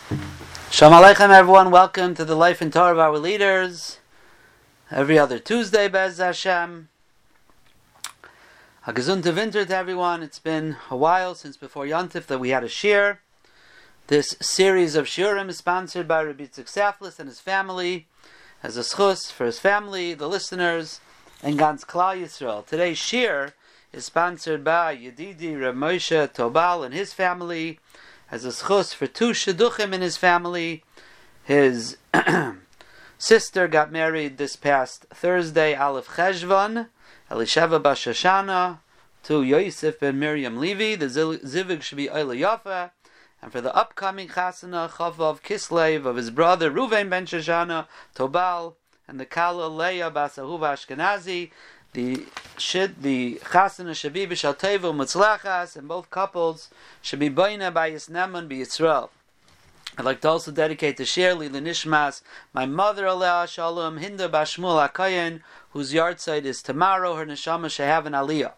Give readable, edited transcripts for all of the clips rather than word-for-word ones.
Shalom Aleichem, everyone. Welcome to the Life and Torah of Our Leaders. Every other Tuesday, Be'ez Hashem. A gesunte winter to everyone. It's been a while since before Yontif that we had a shir. This series of shiurim is sponsored by Rabbi Yitzchak Saflis and his family, as a schus for his family, the listeners, and Gans Klal Yisrael. Today's shir is sponsored by Yedidi Reb Moshe Tobal and his family, as a schus for two shidduchim in his family. His sister got married this past Thursday, Aleph Cheshvan, Elisheva Bas Shoshana, to Yosef ben Miriam Levi. The zivug should be Oila Yafa. And for the upcoming chasana, Chavav Kislev, of his brother Ruvain ben Shoshana, Tobal, and the Kala Leah Bas Ahuva Ashkenazi, the chasana should be b'shal teva u'mutzlachas, and both couples should be boina by Yisneman b'Yisrael. I'd like to also dedicate the shir li l'nishmas my mother Aleh Shalom Hinda Bashmul HaKayin, whose yahrzeit is tomorrow. Her neshama should have an aliyah.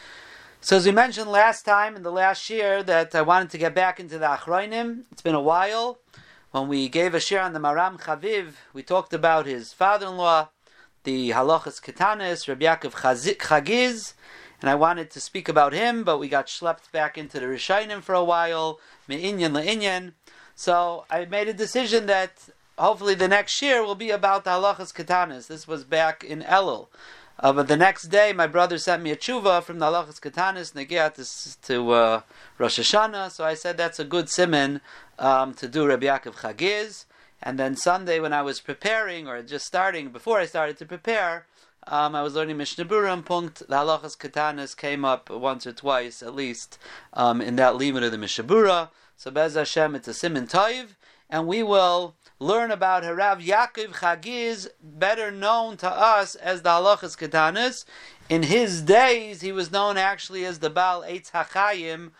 So as we mentioned last time in the last shir that I wanted to get back into the Achronim. It's been a while. When we gave a shir on the Maram Chaviv, we talked about his father-in-law, the Halachas Ketanis, Rabbi Yaakov Chagiz, and I wanted to speak about him, but we got schlepped back into the Rishonim for a while, me'inyan le'inyan. So I made a decision that hopefully the next year will be about the Halachas Ketanis. This was back in Elul. But the next day, my brother sent me a tshuva from the Halachas Ketanis Negiah to Rosh Hashanah, so I said that's a good siman to do Rabbi Yaakov Chagiz. And then Sunday, when I was preparing, or just starting, before I started to prepare, I was learning Mishnah Berurah and Punkt. The Halachas Ketanis came up once or twice, at least, in that limud of the Mishnah Berurah. So Be'ez Hashem, it's a siman toiv, and we will learn about Harav Yaakov Chagiz, better known to us as the Halachas Ketanis. In his days, he was known actually as the Baal Eitz HaChaim,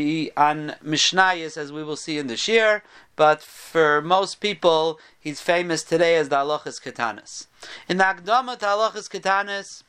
on Mishnayos, as we will see in the shir, but for most people, he's famous today as the Halachas Ketanis. In the Akdama to Halachas Ketanis,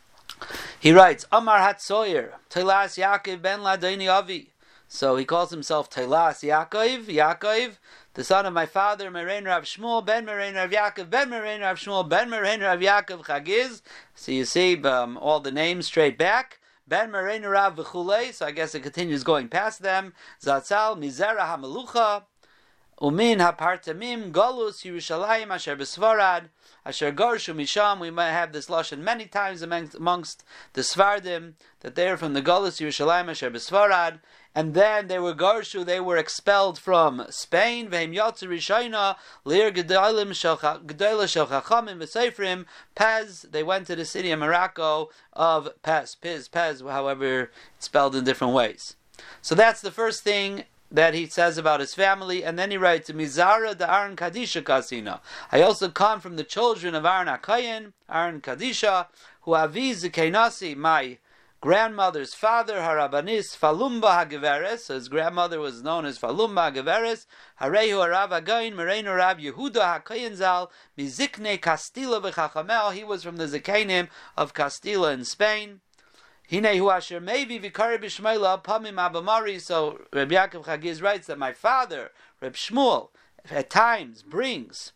he writes, Amar Hatzoyer, Teilas Yaakov ben Ladoni Avi. So he calls himself Teilas Yaakov, the son of my father, Merein Rav Shmuel, ben Merein Rav Yaakov, ben Merein Rav Shmuel, ben Merein Rav Yaakov Chagiz. So you see all the names straight back. Ben Merein Rav v'chulei, so I guess it continues going past them. Zatzal, Mizera HaMelucha, Umin HaPartamim, Golus, Yerushalayim, Asher B'Svarad, Asher Gorshu Misham. We might have this lashon many times amongst the Svardim, that they are from the Golus, Yerushalayim, Asher B'Svarad, and then they were Gorshu, they were expelled from Spain. V'hem Yotzer Rishayna, Lir Gedolim Gedola Shel Chachamim V'Seifrim, Pez. They went to the city of Morocco of Pez, however it's spelled in different ways. So that's the first thing that he says about his family, and then he writes, Mizara de Aaron Kadisha Kasina. I also come from the children of Aaron HaKayin, Aaron Kadisha, who Aviz Zekainasi, my grandmother's father, Harabanis Falumba HaGeveres. So his grandmother was known as Falumba HaGeveres. Harehu Harav Again, Mereinu Rav Yehuda HaKayin Zal, Mizikne Castilla B'Chachamel. He was from the Zekainim of Castilla in Spain. Hinehu Asher Mevi Vikari B'Shmeila Pamim Abamari. So Rabbi Yaakov Chagiz writes that my father, Reb Shmuel, at times brings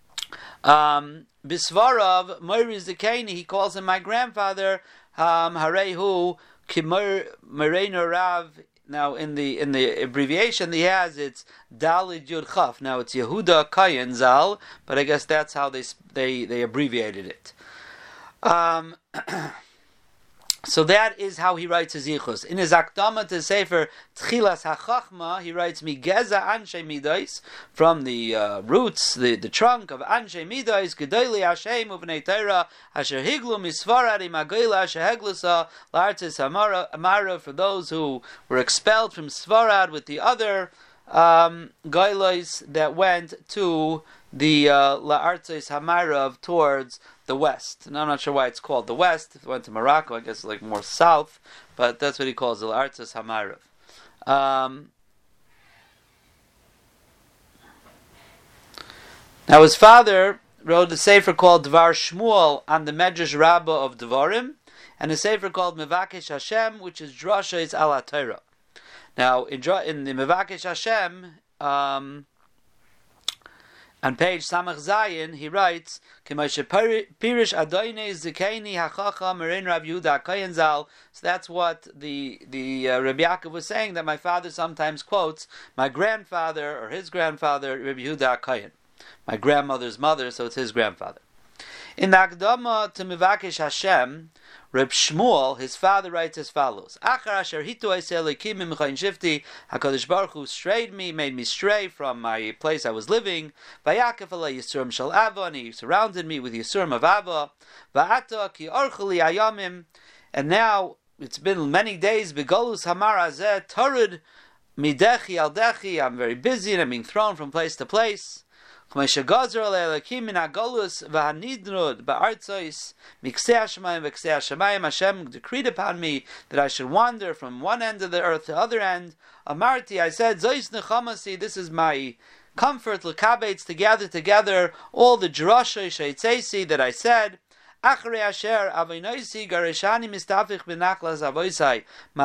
Bisvarav Moiri Zekaini. He calls him my grandfather. Harehu Kimur Mereinu Rav. Now in the abbreviation he has, it's Dalid Yud Chaf. Now it's Yehuda Kayin Zal, but I guess that's how they abbreviated it. So that is how he writes his yichus. In his Akdama to Sefer Tchilas HaChachma, he writes Migeza Anshe Midos, from the roots, the trunk of Anshe Midos, Gedoli Hashem Uvnei Torah, Asher Higlu Misfarad Imagila Asher Heglusa, Lartis Amara, for those who were expelled from Sfarad with the other Gailos that went to the La'artzis Hamarav towards the west. And I'm not sure why it's called the west. If it went to Morocco, I guess it's like more south, but that's what he calls the La'artzis Hamarav. Now his father wrote a sefer called Dvar Shmuel on the Medrash Rabbah of Dvarim, and a sefer called Mevakesh Hashem, which is Drashos al HaTorah. Now, in the Mevakesh Hashem, On page Samach Zayin, he writes, "K'moshe pirish Adonai zikeini hachacham merin Rav Yehuda HaKohen Zal." So that's what the Rabbi Yaakov was saying, that my father sometimes quotes my grandfather or his grandfather, Rabbi Yehuda HaKohen, my grandmother's mother, so it's his grandfather. In the Akdama to Mivakesh Hashem, Reb Shmuel, his father, writes as follows: Achar asher hitu eisei Elokim michayin shifti, HaKadosh Baruch Hu strayed me, made me stray from my place I was living. Vayakef alei Yisurim shel Ava, and he surrounded me with Yisurim of Ava. Va'ata ki orchuli ayamim, and now it's been many days. Begolus hamar azeh torud midechi al dechi. I'm very busy and I'm being thrown from place to place. Hashem decreed upon me that I should wander from one end of the earth to the other end. Amarti, I said, this is my comfort, l'kabetz, to gather together all the drasha sheitzesi that I said. Achrei asher avinoisi garishani mistafich b'nachlas avoisai.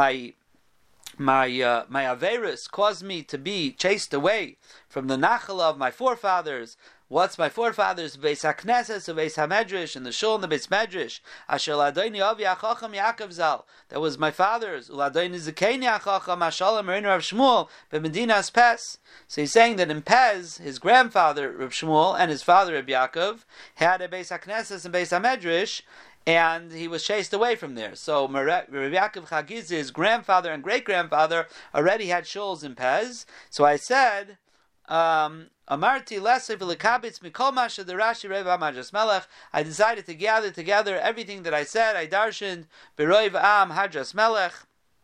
My Averis caused me to be chased away from the Nachal of my forefathers. What's my forefathers? Beis HaKnesses, Beis HaMedrash, and the Shul and the Beis Medrash. Asher Ladoni Avi Achacham Yaakov Zal. That was my father's. Ladoni Zekeni Achacham Ashalom Reinu Rav Shmuel B'Medinas Pes. So he's saying that in Pez, his grandfather Rav Shmuel and his father Rav Yaakov had a Beis HaKnesses and Beis HaMedrash, and he was chased away from there. So Rabbi Yaakov Chagiz, his grandfather and great-grandfather, already had shuls in Pez. So I said, Amarti lesei v'lekabitz mikol masha derashi Reva Majas Melech. I decided to gather together everything that I said. I darshaned B'Roiv Am Hadras Melech.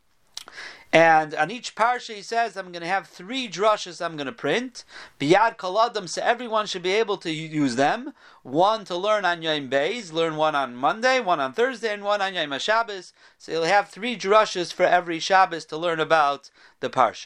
And on each parsha he says, I'm going to have 3 drushes I'm going to print. Biyad Kaladim, so everyone should be able to use them. One to learn on Yom Beis, learn one on Monday, one on Thursday, and one on Yom HaShabbos. So you'll have 3 drushes for every Shabbos to learn about the parsha.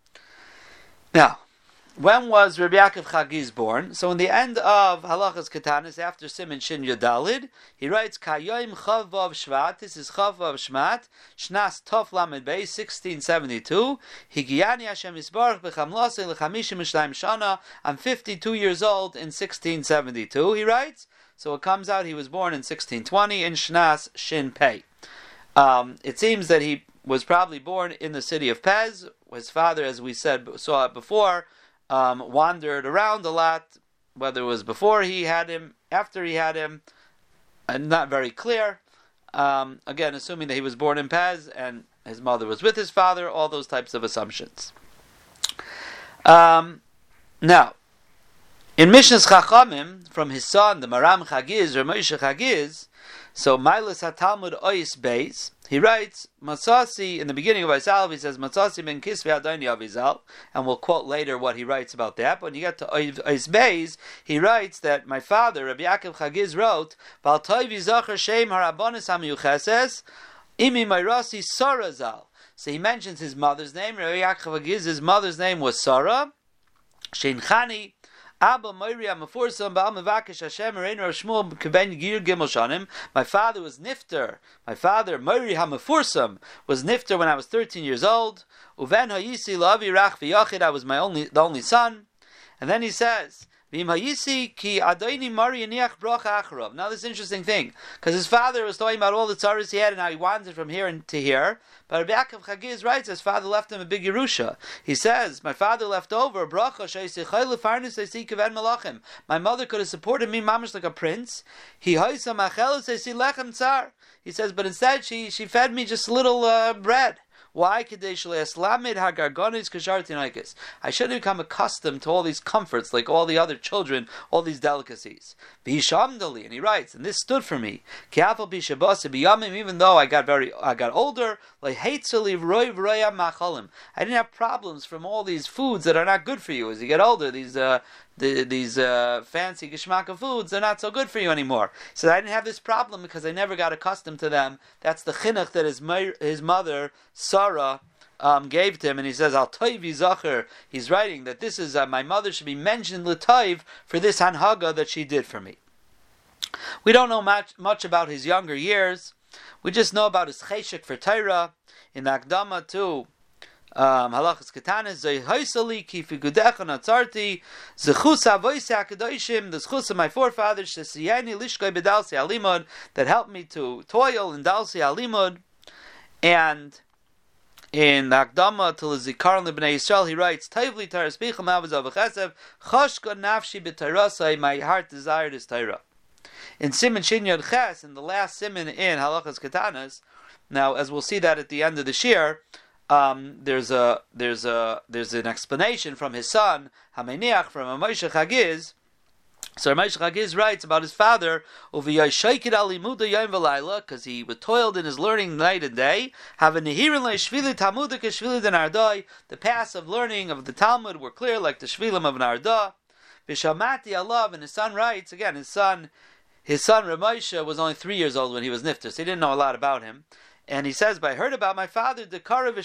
Now, when was Rabbi Yaakov Chagiz born? So in the end of Halachas Ketanis, after Siman Shin Yodalid, he writes, Kayoim Chav Vav Shvat, this is Chav Vav Shvat, Shnas Tov Lamed Beis, 1672, Higiyani Hashem Yisbarach B'chamlosei L'chamishim Mishlayim Shana, I'm 52 years old in 1672, he writes. So it comes out he was born in 1620 in Shnas Shin Pei. It seems that he was probably born in the city of Pez. His father, as we saw it before, wandered around a lot, whether it was before he had him, after he had him, not very clear. Again, assuming that he was born in Pez and his mother was with his father, all those types of assumptions. Now, in Mishnah's Chachamim, from his son, the Maram Chagiz, or Moshe Chagiz, so Mailas HaTalmud Ois Beis, he writes, Matzasi, in the beginning of Ois he says, Matzasi ben Kisvei Adoni Avizal, and we'll quote later what he writes about that. But when you get to Ois Beis, he writes that my father, Rabbi Yaakov Chagiz, wrote, Bal Toiv Yizacher Shem Harabonis HaMiyucheses, Imi Mairasi Sarazal. So he mentions his mother's name. Rabbi Yaakov Chagiz, his mother's name was Sarah, Shein Chani, Abba Moiriya Mefursam Ba'al Mevakesh Hashem Reinu Rav Shmuel Keben Gir Gimel Shanim. My father was Nifter. My father Moiri HaMefursam was Nifter when I was 13 years old. Uven Hayisi Lavi Rach V'Yachid. I was the only son. And then he says, Now this interesting thing, because his father was talking about all the tzaras he had and how he wandered from here to here. But Rabbi Yaakov Chagiz writes, his father left him a big Yerusha. He says, my father left over my mother could have supported me mamash like a prince. He says, but instead she fed me just a little bread. Why? I shouldn't become accustomed to all these comforts like all the other children, all these delicacies. And he writes, and this stood for me, even though I got older, I didn't have problems from all these foods that are not good for you. As you get older, these fancy geschmacka foods, they're not so good for you anymore. So I didn't have this problem because I never got accustomed to them. That's the chinuch that his mother, Sarah, gave to him. And he says, Al Toivi Zacher, he's writing that this is, my mother should be mentioned l'toiv for this hanhaga that she did for me. We don't know much about his younger years. We just know about his cheshek for Torah. In the Akdama too, Halachas Ketanis, Zay Haisali, Kifi Gudecha Natzarti, Zechus Avoisa Kadoshim, the Zechus of my forefathers, Shesiyani Lishkai Bedalsi Alimod, that helped me to toil in Dalsi Alimod. And in the Akdama to the Zikaron L'Bnei Yisrael, he writes, Taivli Taras Bicham Avazav V'chesev, Choshka Nafshi B'Tairasai, my heart desired his Taira. In Siman Shin Yod Ches, in the last Siman in Halachas Ketanis, now as we'll see that at the end of the Shir, there's an explanation from his son Hameniach from Moshe Chagiz. So Moshe Chagiz writes about his father because he was toiled in his learning night and day. The paths of learning of the Talmud were clear like the Shvilim of Narda. Vishamati Allah, and his son writes again. His son Ramosha was only 3 years old when he was nifter, so he didn't know a lot about him. And he says, but I heard about my father, that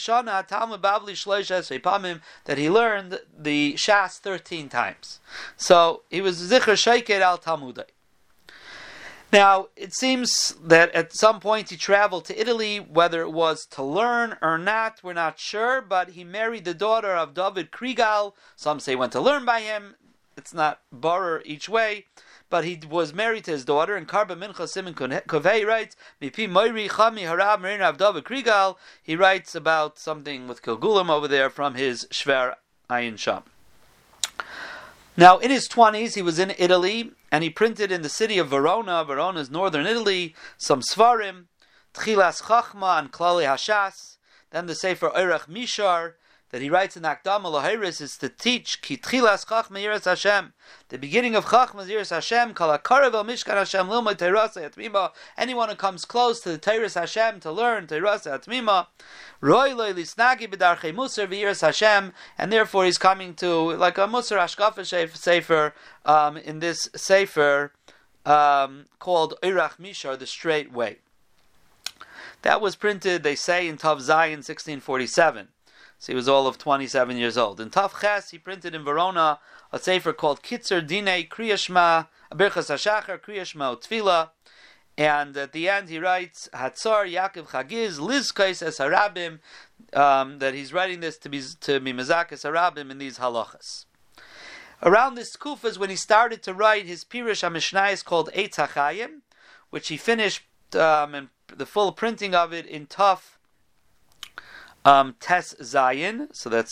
he learned the Shas 13 times. So he was Zikr Shaiket al Talmudai. Now, it seems that at some point he traveled to Italy, whether it was to learn or not, we're not sure, but he married the daughter of David Krigal. Some say went to learn by him. It's not borrower each way. But he was married to his daughter, and Karba Mincha Simon Kovei writes, Mipi Moiri Chami Harab Marina Avdava Krigal. He writes about something with Kilgulim over there from his Shver Ayin Sham. Now, in his 20s, he was in Italy, and he printed in the city of Verona. Verona is northern Italy, some Svarim, Tchilas Chachma and Klali Hashas, then the Sefer Eirach Mishar, that he writes in Akdama Lahiris is to teach Ki Tchilas Chachma Yiras Hashem. The beginning of Chachma Yiras Hashem, Kala Karav El Mishkan Hashem Lilmay Teirasa Yatmima. Anyone who comes close to the Teiras Hashem to learn Teirasa Yatmima. Roy Loi Lisnagi B'Darchei Musar V'Yiras Hashem, and therefore he's coming to like a Musar Ashkafa Sefer in this Sefer called Eirach Mishar, the Straight Way. That was printed, they say, in Tav Zayin 1647. So he was all of 27 years old. In Tav Ches, he printed in Verona a sefer called Kitzer Dinei Kriyashma, Birchas HaShachar, Kriyashma Utfila. And at the end he writes, Hatzar Yaakov Chagiz, Lizkais Es Harabim, that he's writing this to be Mezakis Harabim in these halachas. Around this Kuf is when he started to write his Pirush HaMishnayos called Eitz HaChayim, which he finished, and the full printing of it in Tav Tes Zayin, so that's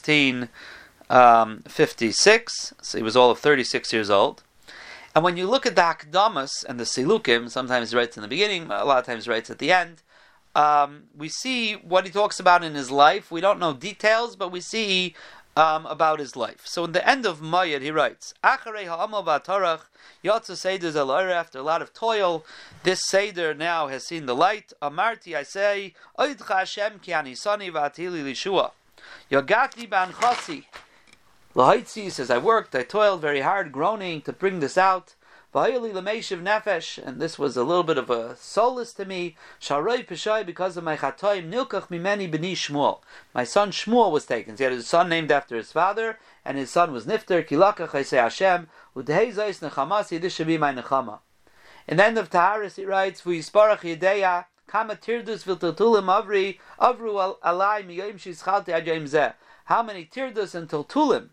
1656. So he was all of 36 years old. And when you look at the Hakdamas and the Silukim, sometimes he writes in the beginning, a lot of times he writes at the end, we see what he talks about in his life. We don't know details, but we see about his life. So in the end of Mayed, he writes, Acharei ha'amal v'atarach, Yotza Seder Zelara, after a lot of toil, this Seder now has seen the light. Amarti, I say, Oidcha Hashem ki anisani v'atili lishua. Yogati b'anchasi. Lahaitzi, he says, I worked, I toiled very hard, groaning to bring this out. V'hayili l'meishiv nefesh, and this was a little bit of a solace to me. Sharoi peshai, because of my chatoim, nilkach mimeni b'ni Shmuel. My son Shmuel was taken. So he had a son named after his father, and his son was Nifter, kilakach Haisei Hashem, udhei zayis nechamasi, this should be my nechama. In the end of Taharis, he writes, V'yisparach yedeya, kama tirdus v'tiltulim avru alai miyoim shischalti ad yom zeh. How many tirdus and tiltulim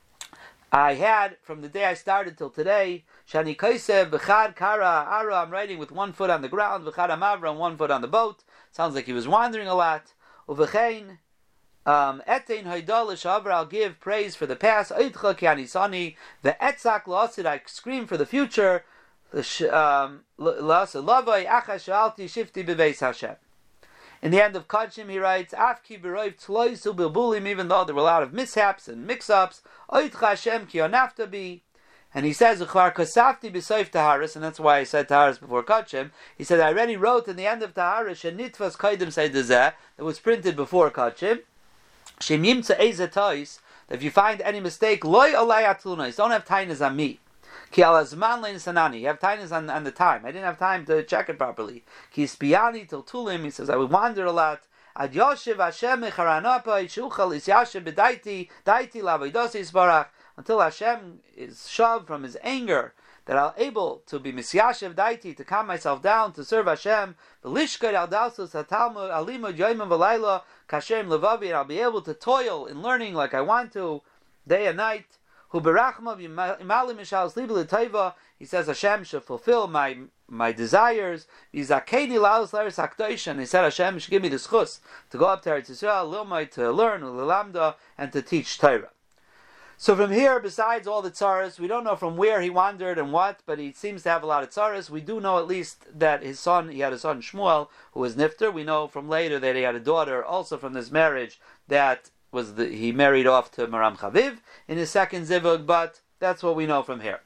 I had from the day I started till today. Shani Kaisev, Bechad Kara Ara, I'm riding with 1 foot on the ground, Bechad Amavra, and 1 foot on the boat. Sounds like he was wandering a lot. Uvechein, Etein Haidalish Avra, I'll give praise for the past. Oidcha Kianisani, the Etzak Lasid, I scream for the future. Lavai Achash Alti Shifti Bebeis Hashem. In the end of Kodshim, he writes, Afki b'roiv tloisu bilbulim, even though there were a lot of mishaps and mix-ups, Oidcha Hashem ki onaftabi. And he says, Uchvar kosafti b'soif Taharis, and that's why I said Taharis before Kodshim. He said, I already wrote in the end of Taharis, Shenitfas Kaidim Seidazeh, that was printed before Kodshim, Shem Yimtza Ezetois, that if you find any mistake, Loi Olai Atlunais, don't have tainas on me. Ki alazman lein sanani. You have tainas on the time. I didn't have time to check it properly. Ki spiani till tulim. He says I would wander a lot. Ad yoshev Hashem mecharanapa ishuchal isyashev bedaiti daiti lavaydasi isbarach, until Hashem is shoved from his anger that I'll able to be misyashev daiti, to calm myself down, to serve Hashem, v'lishkar al dalsus hatalmud alimud yoyim v'layla kashem levavi, and I'll be able to toil in learning like I want to, day and night. Hu berachma v'imali mishal slibi l'tayva, he says Hashem should fulfill my desires. V'zakeni laus laris hakdosh, and he said Hashem should give me the schus to go up to Eretz Yisrael, lilmai, to learn, u'lilamda, and to teach Torah. So from here, besides all the tzaras, we don't know from where he wandered and what, but he seems to have a lot of tzaras. We do know at least that he had a son Shmuel, who was nifter. We know from later that he had a daughter, also from this marriage, that he married off to Maram Chaviv in his second zivug, but that's what we know from here.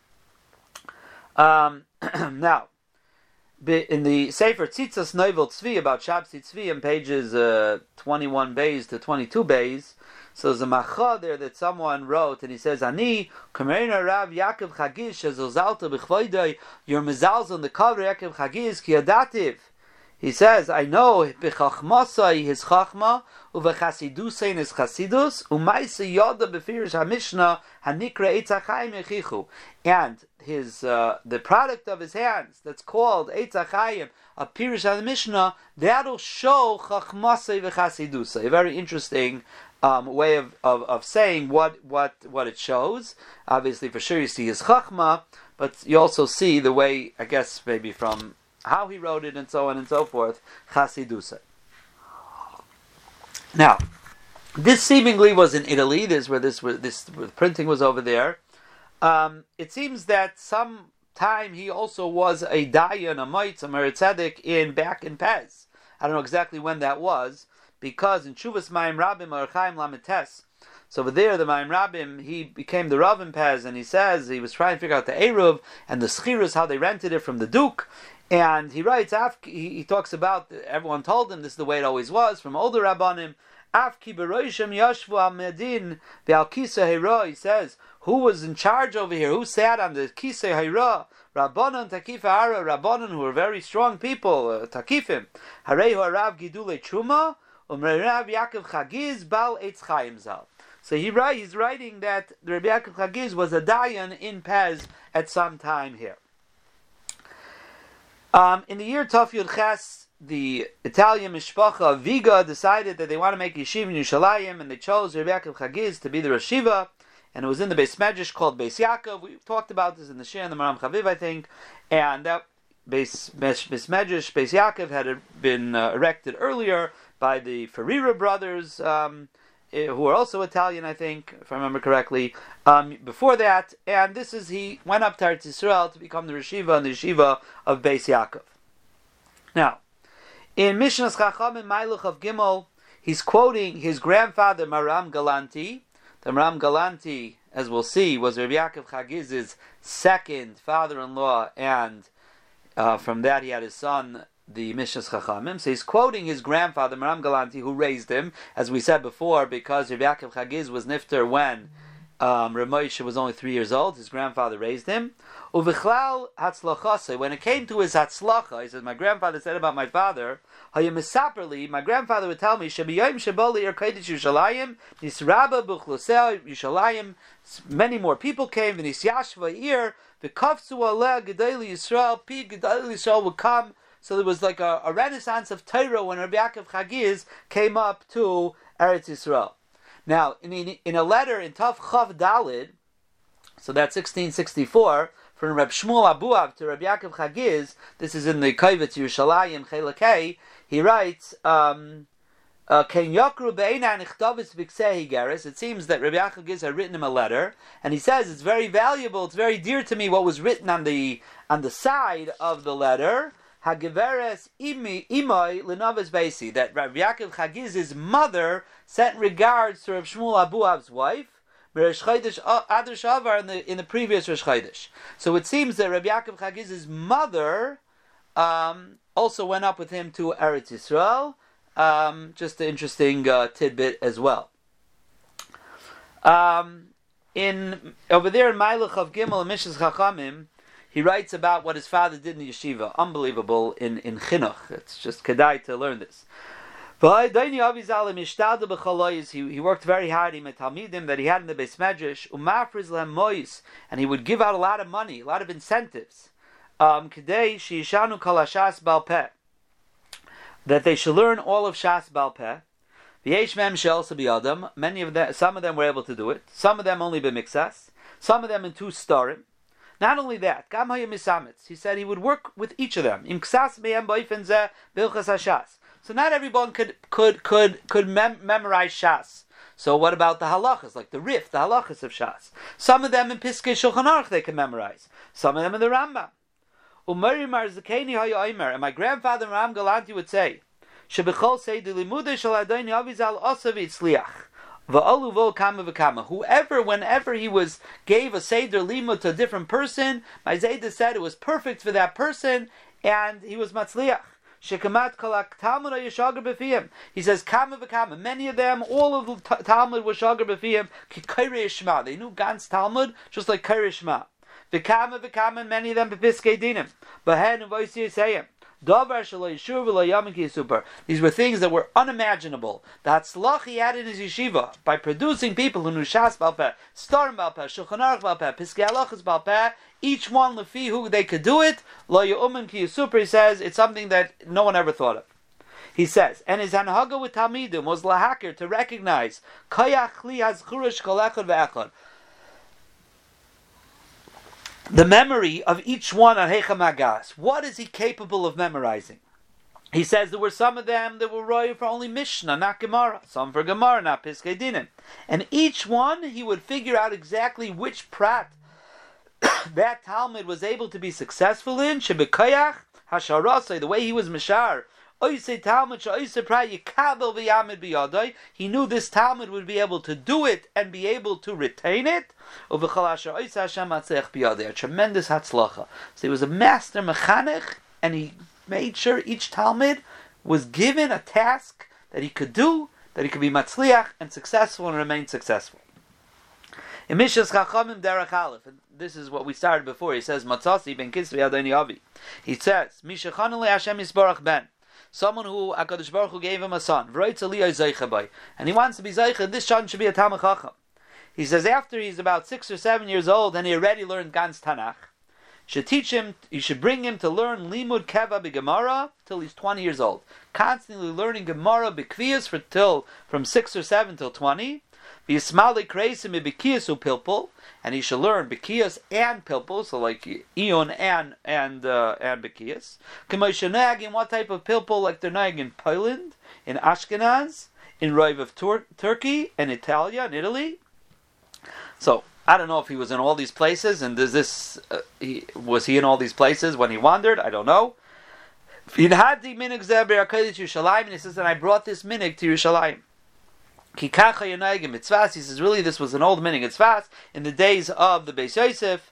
Now, in the Sefer Tzitzas Novel Tzvi, about Shabsi Tzvi, in pages 21 bays to 22 bays, so there's a macha there that someone wrote, and he says, Ani, Kamerina Rav Yaakov Chagiz, Shezozalta B'chvoidai, your mezalz on the cover Yaakov Chagiz, Ki Adativ. He says, I know, B'chachmasai his chachma, U'v'chasidusai his chasidus, U'maisa yoda b'firish HaMishnah, Hanikra Eitz HaChaim Yechichu. And his, the product of his hands, that's called Eitz HaChaim, a Pirish HaMishnah, that'll show Chachmasai v'chasidusai. A very interesting way of saying what it shows. Obviously, for sure, you see his chachma, but you also see the way, I guess, maybe from how he wrote it and so on and so forth, chasidusa. Now, this seemingly was in Italy. This where the printing was over there. It seems that some time he also was a dayan, a moitz, a meretz tzedek back in Pez. I don't know exactly when that was, because in Shuvas Mayim Rabim or Chaim Lamites, so over there the Mayim Rabim, he became the Rav in Pez, and he says he was trying to figure out the Eruv and the Schiras, how they rented it from the Duke, and he writes, he talks about, everyone told him this is the way it always was, from older Rabbanim, Afki Beroishim Yashvu Al-Medin Be'al Kisei Hira, he says, who was in charge over here, who sat on the Kisei Hira, Rabbanon Takif Hara, Rabbanon who were very strong people, Takifim, Harehu Harav Gidule Truma, Rav Yaakov Chagiz Bal Eitz Chaim Zal. So he's writing that Rabbi Yaakov Chagiz was a dayan in Pez at some time here. In the year Tov Yud Ches, the Italian mishpacha Viga decided that they want to make yeshiva in Yerushalayim, and they chose Rabbi Yaakov Chagiz to be the Rosh Yeshiva, and it was in the Beis Medrash called Beis Yaakov. We talked about this in the Shir and the Maram Chaviv, I think, and that Beis Medrash, Beis Yaakov, had been erected earlier by the Ferreira brothers, who are also Italian, I think, if I remember correctly, before that, and he went up to Eretz Yisrael to become the Yeshiva and the Yeshiva of Beis Yaakov. Now, in Mishnah's Chacham in Mailuch of Gimel, he's quoting his grandfather Maram Galanti. The Maram Galanti, as we'll see, was Rabbi Yaakov Chagiz's second father-in-law, and from that he had his son, the Mishnas Chachamim. So he's quoting his grandfather, Maram Galanti, who raised him, as we said before, because Rabbi Yaakov Chagiz was nifter when Rav Moshe was only 3 years old. His grandfather raised him. Uvichlal hatzlachase. When it came to his hatzlacha, he says, my grandfather said about my father, Hayamisaperli, my grandfather would tell me, Shebiyayim Sheboli Erkaidish Yushalayim, Nisraba Buchlusel Yushalayim, many more people came, V'nis Yashva Ir, V'kafzu Aleh Gedali Yisrael, Pi Gedali Yisrael would come. So there was like a renaissance of Torah when Rabbi Yaakov Chagiz came up to Eretz Yisrael. Now, in a letter in Tav Chav Dalid, so that's 1664, from Reb Shmuel Abuav to Rabbi Yaakov Chagiz, this is in the Kovetz Yerushalayim Chelakei, he writes, Ken Yokru Be'ena Nichtavis B'Ksei Higeres. It seems that Rabbi Yaakov Chagiz had written him a letter, and he says it's very valuable, it's very dear to me what was written on the side of the letter. Hageveres imoi lenaves beisi, that Rabbi Yaakov Chagiz's mother sent regards to Rabbi Shmuel Abuav's wife, Rosh Chodesh Adar Shavar in the previous Rosh Chodesh. So it seems that Rabbi Yaakov Chagiz's mother also went up with him to Eretz Yisrael. Just an interesting tidbit as well. Over there in Mailuch of Gimel and Mishnas Chachamim, he writes about what his father did in the yeshiva. Unbelievable in chinuch. It's just kedai to learn this. He worked very hard. He met talmidim that he had in the Beis Medrash, umafriz lehem mois, and he would give out a lot of money, a lot of incentives. Kedei sheishanu kol hashas bal peh, that they should learn all of Shas bal peh. V'yesh mem she'elsa biyadam. Many of them, some of them were able to do it. Some of them only b'mixas. Some of them in 2 starim. Not only that, gam hayim misamitz. He said he would work with each of them. Im ksas me'em boifen zeh bilchas hashas. So not everyone could memorize Shas. So what about the halachas, like the Rif, the halachas of Shas? Some of them in Piskei Shulchan Aruch they can memorize. Some of them in the Rambam. Umari Mar Zakeni Haya Omer, and my grandfather Ram Galanti would say, Shebechol Seidu Limude Shal Adoni Avizal Osav Yitzliach. Whoever, whenever he gave a Seder Limud to a different person, my Zayda said it was perfect for that person, and he was Matzliach. He says, Kama v'kama. Many of them, all of the Talmud was Shagar b'fiyim, Kairei Shema. They knew Gans Talmud, just like Kairei Shema. V'kama v'kama, and many of them b'piskei dinim. B'hen u'voisi yisayim. These were things that were unimaginable. The Hatzlach he had in his yeshiva by producing people who knew Shas Bal Peh, Starim Bal Peh, Shulchan Aruch Bal Peh, Piskei Halachos Bal Peh, each one lefi who they could do it. Lo Yu'umin Ki Yisupar, he says, it's something that no one ever thought of. He says, and his hanhaga with Talmidim was lahakir, to recognize Kayach li hazchurish kol echad ve'echad, the memory of each one on Heicha Magas. What is he capable of memorizing? He says there were some of them that were roy for only Mishnah, not Gemara. Some for Gemara, not Piskei Dinim. And each one, he would figure out exactly which prat that Talmud was able to be successful in. Shebekayach hasharasai, the way he was mishar. He knew this Talmud would be able to do it and be able to retain it. A tremendous hatzlacha. So he was a master mechanech, and he made sure each Talmud was given a task that he could do, that he could be matzliach and successful and remain successful. In Mishas Chachamim Derech Aleph, and this is what we started before, he says, Matzasi ben Kisvi Adoni Avi. He says, Mishachanale Hashem Yisbarach ben. Someone who HaKadosh Baruch Hu gave him a son, and he wants to be Zeicha, this son should be a Talmid Chacham. He says after he's about 6 or 7 years old and he already learned Gans Tanakh, should teach him, you should bring him to learn Limud Keva b'Gemara till he's 20 years old. Constantly learning Gemara b'Kviyas from 6 or 7 till 20. V'Yismali Kreisim b'Kiyas u'Pilpul, and he should learn B'Kiyas and Pilpul, so like Ion and B'Kiyas. K'moishanag, in what type of Pilpul, like they're nag in Poland, in Ashkenaz, in Rive of Turkey, and Italia, and Italy. So I don't know if he was in all these places, and was he in all these places when he wandered? I don't know. And he says, and I brought this minig to Yerushalayim. He says, really, this was an old minig. It's fast in the days of the Beis Yosef.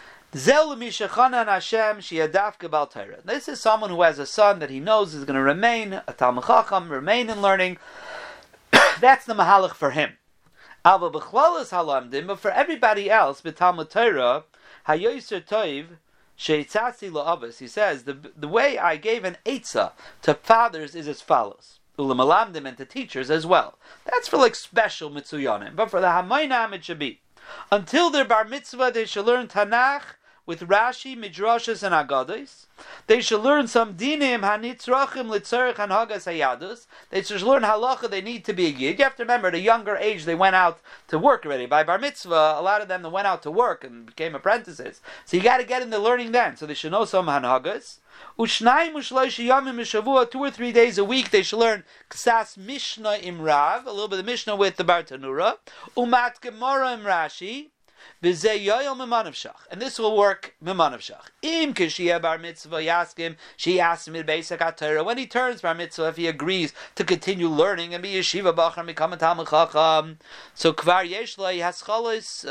This is someone who has a son that he knows is going to remain a Talmid Chacham, remain in learning. That's the mahalach for him. But for everybody else, b'Talmud Torah, hayoser toiv sheitzasi la'avos. He says the way I gave an eitzah to fathers is as follows: ulamalamdim, and to teachers as well. That's for like special mitzuyanim. But for the hamoinam it should be until their bar mitzvah they should learn Tanakh with Rashi, Midrashas, and Agados. They should learn some dinim hanitzrachim litzarich hanhagas hayadus. They should learn halacha. They need to be a yid. You have to remember, at a younger age, they went out to work already. By bar mitzvah, a lot of them that went out to work and became apprentices. So you got to get into learning then. So they should know some hanhagas. Ushnaim ushloish yamim mishavua, 2 or 3 days a week, they should learn ksas mishnah imrav, a little bit of mishnah with the Bartanura. Umat gemara im Rashi. And this will work mimanavshach. Im kishia bar mitzvah yaskim, she asks him basic Torah. When he turns bar mitzvah, if he agrees to continue learning and be yeshiva bachar, become a Talmid Chacham, so kvar yesh lo haschalos.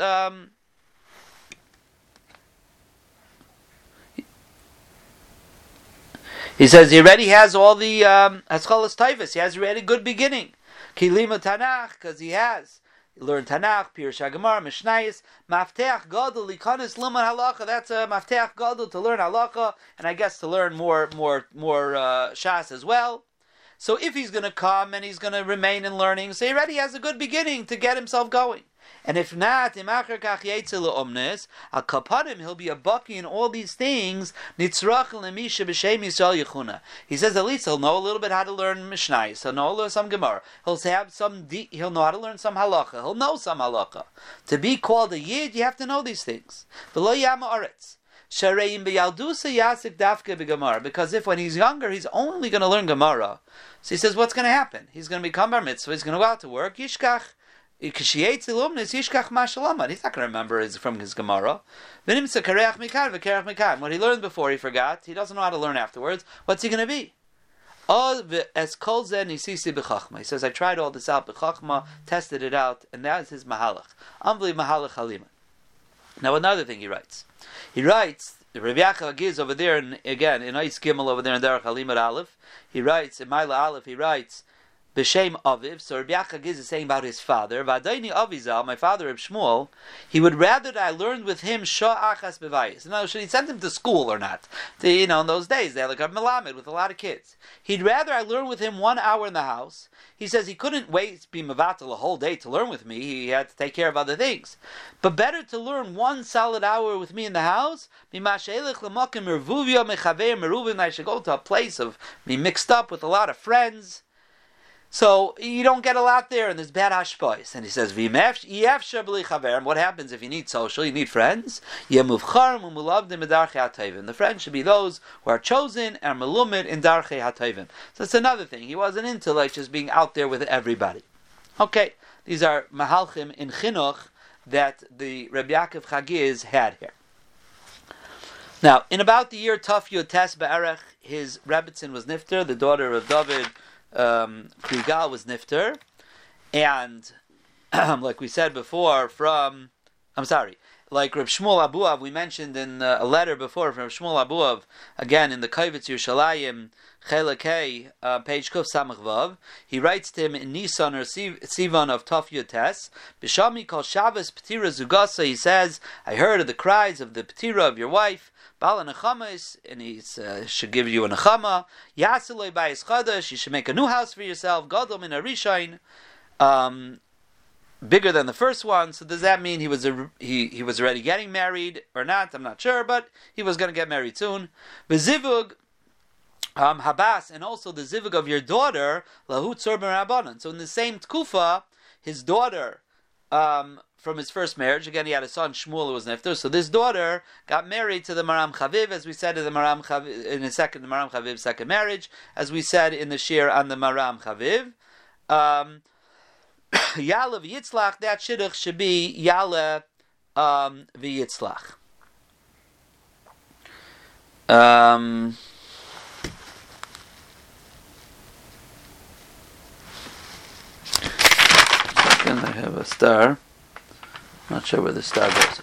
He says he already has all the haschalos taivas. He has already a good beginning. Kilima Tanakh, because he has. You learn Tanakh, Pirush HaGemara, Mishnayos, Mafteach Gadol, Likanis Liman Halacha. That's a Mafteach Gadol to learn Halacha, and I guess to learn more Shas as well. So if he's going to come and he's going to remain in learning, so he already has a good beginning to get himself going. And if not, he'll be a bucky in all these things. He says at least he'll know a little bit how to learn Mishnayos. He'll know some Gemara. He'll know how to learn some halacha. He'll know some halacha. To be called a yid, you have to know these things. Because if when he's younger, he's only going to learn Gemara. So he says, what's going to happen? He's going to become bar mitzvah. He's going to go out to work. Yishkach. He's not going to remember from his Gemara. What he learned before, he forgot. He doesn't know how to learn afterwards. What's he going to be? He says, I tried all this out b'chachma, tested it out, and that is his mahalach. Unbelievable mahalach halima. Now another thing he writes. The Rabbi Yaakov Agiz over there, in Ais Gimel over there in Derech Halimah Aleph, he writes, in Maila Aleph, he writes, B'Shem Aviv, so Rabbi Yaakov Agiz is saying about his father, V'adaini Avizal, my father Reb Shmuel, he would rather that I learned with him Shah Achas B'Vayis. Now, should he send him to school or not? In those days, they had like a Melamed with a lot of kids. He'd rather I learn with him 1 hour in the house. He says he couldn't wait, be Mavatal a whole day to learn with me. He had to take care of other things. But better to learn 1 solid hour with me in the house, I should go to a place of being mixed up with a lot of friends. So you don't get a lot there, and there's bad hashpais. And he says, what happens if you need social, you need friends? The friends should be those who are chosen and melumid in darchei hatayvim. So it's another thing. He wasn't into like just being out there with everybody. Okay, these are mahalchim in chinuch that the Rabbi Yaakov Chagiz had here. Now, in about the year Taf Yud Tes Be'erech, his Rebbetzin was Nifter, the daughter of David Krigal was Nifter, and like we said before, like Reb Shmuel Abuav, we mentioned in a letter before from Reb Shmuel Abuav, again in the Kovetz Yerushalayim, Chelek page Kuf Samach Vav, he writes to him in Nisan or Sivan of Taf Yud Tes, B'Shami Kol Shabbos Petira Zugasa, he says, I heard of the cries of the Petira of your wife, Bala Nechamas, and he should give you a Nechama. Yasaloi Bayis Chadash, you should make a new house for yourself. Gadol Min Arishain, bigger than the first one. So does that mean he was already getting married or not? I'm not sure, but he was going to get married soon. Bezivug Habas, and also the zivug of your daughter Lahu Tzor Ben Rabbanan. So in the same tkufa, his daughter. From his first marriage, again he had a son Shmuel who was nifter. So this daughter got married to the Maram Chaviv, as we said in the Maram Chaviv, the Maram Chaviv's second marriage, as we said in the shir on the Maram Chaviv. Yala v'yitzlach, that shidduch should be Yala v'yitzlach. Second, I have a star. Not sure where the star goes.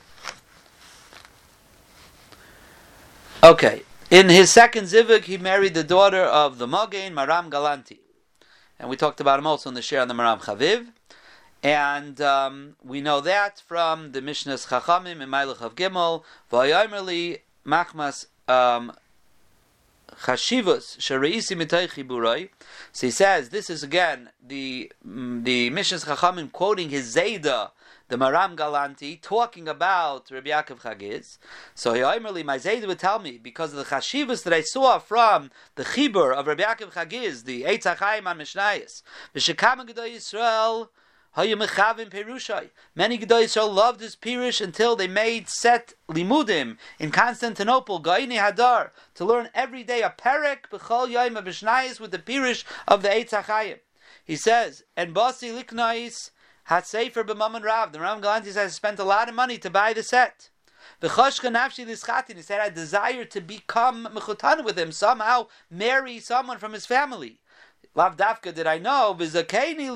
Okay. In his second zivug, he married the daughter of the Mogain, Maram Galanti. And we talked about him also in the share on the Maram Chaviv. And we know that from the Mishnah's Chachamim in Mailach of Gimel, V'ayomerli Machmas Chashivus Shareisi Mitay Chiburai. So he says, this is again the Mishnah's Chachamim quoting his Zayda, the Maram Galanti, talking about Rabbi Yaakov Chagiz. So Yomerli, my Zayda would tell me, because of the Chashivus that I saw from the Chibur of Rabbi Yaakov Chagiz, the Eitz HaChaim on Mishnayos, V'shekam Gedolei Yisrael, Many Gedolei Yisrael loved this Pirush until they made set limudim in Constantinople, Gaini Hadar, to learn every day a perek b'chol yom of Mishnayos with the Pirush of the Eitz HaChaim. He says, and Basi Liknais had Sefer b'Mammon Rav. The Ram Galanti says, I spent a lot of money to buy the set. V'choshka nafshi lischatin. He said, I desire to become mechutan with him, somehow marry someone from his family. Lav Dafka did I know, v'zakeni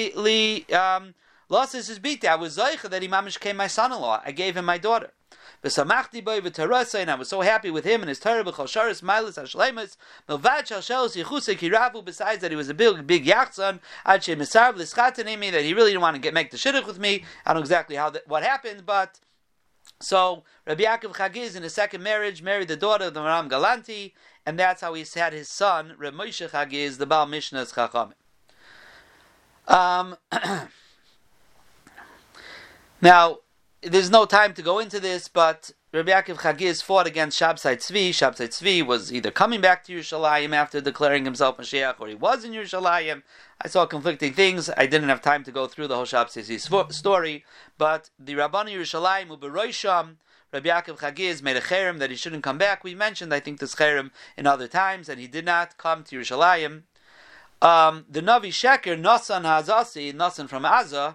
losses his beat. I was zoicha that he mamish came my son-in-law. I gave him my daughter. V'samachti boy v'tarasa, and I was so happy with him and his Torah b'chol sharis milas hashleimus milvad shal shelos yichusik hiravu. Besides that, he was a big yachtzon ad she misar v'lischatanimi, that he really didn't want to make the shidduch with me. I don't know exactly what happened, but So Rabbi Yaakov Chagiz, in his second marriage, married the daughter of the Maram Galanti, and that's how he had his son, Reb Moshe Chagiz, the Baal Mishnah's Chacham. Now, there's no time to go into this, but Rabbi Yaakov Chagiz fought against Shabsai Tzvi. Shabsai Tzvi was either coming back to Yerushalayim after declaring himself Mashiach, or he was in Yerushalayim. I saw conflicting things. I didn't have time to go through the whole Shabsai Tzvi story, but the Rabbani Yerushalayim, Uberoisham, Rabbi Yaakov Chagiz made a cherem that he shouldn't come back. We mentioned, I think, this cherem in other times, and he did not come to Yerushalayim. The Navi Sheker, Nasan HaZasi, Nasan from Azza,